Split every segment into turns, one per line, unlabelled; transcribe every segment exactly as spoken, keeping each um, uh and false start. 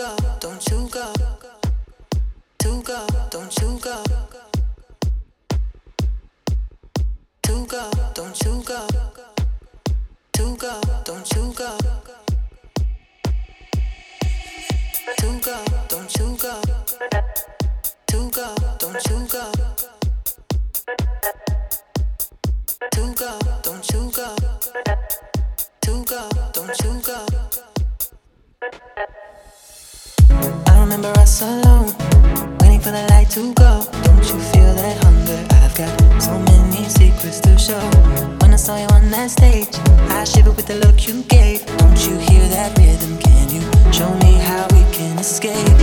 go, don't you go. To go, don't you go. To go, don't you go. To go, don't you go. To go, don't you go. To go, don't you go. To go, don't you go. To go, don't you go. I remember us alone, waiting for the light to go. Don't you feel that hunger? I've got so many secrets to show. When I saw you on that stage, I shivered with the look you gave. Don't you hear that rhythm? Can you show me how we can escape?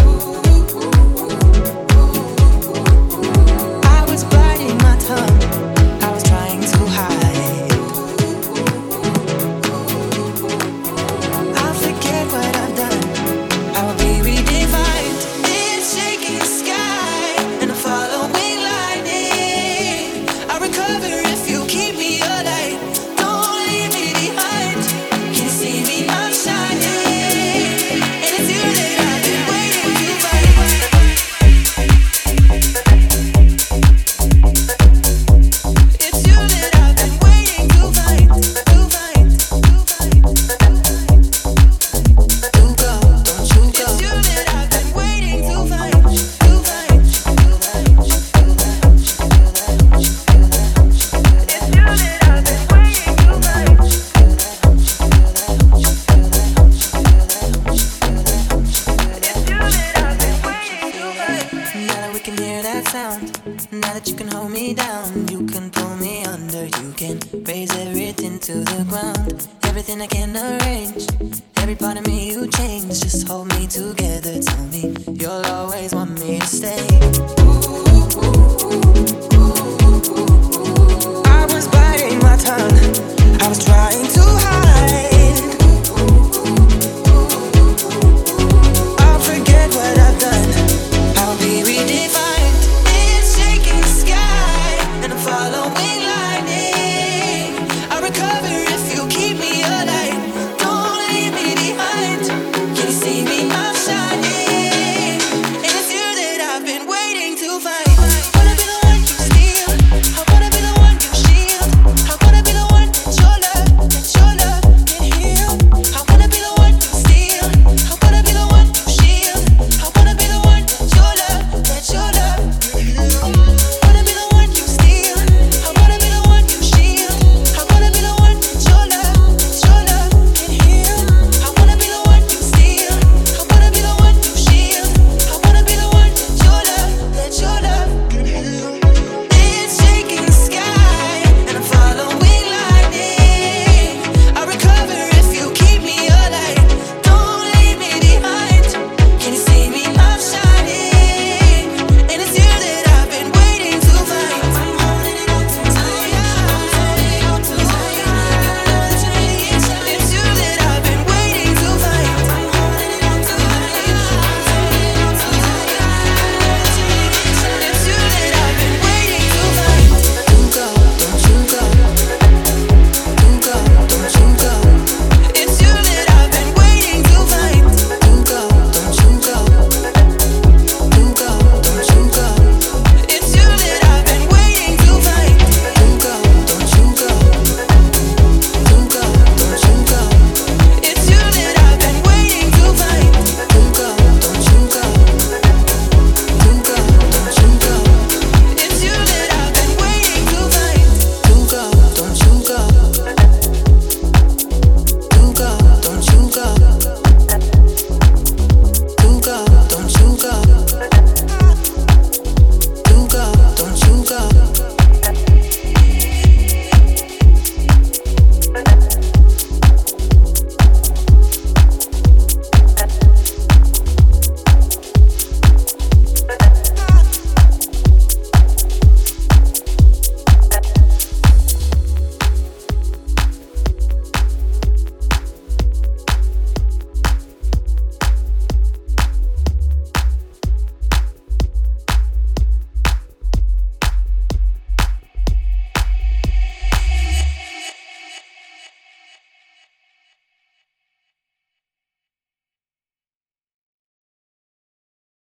I was biting my tongue, I was trying to hide. I'll forget what I've done, I will be redefined. It's shaking the sky and I'm following lightning. I'll recover if you keep me alive. Don't leave me behind. Can you see me? I'm shining, and it's you that I've been waiting to find. It's you that I've been waiting to find, to find, to find. To go, don't you go. It's you that I've been waiting to find, to find. It's you that I've been waiting to find. Now that we can hear that sound, now that you can hold me down, you can pull me under, you can raise everything to the ground. Everything I can arrange, every part of me you change, just hold me together.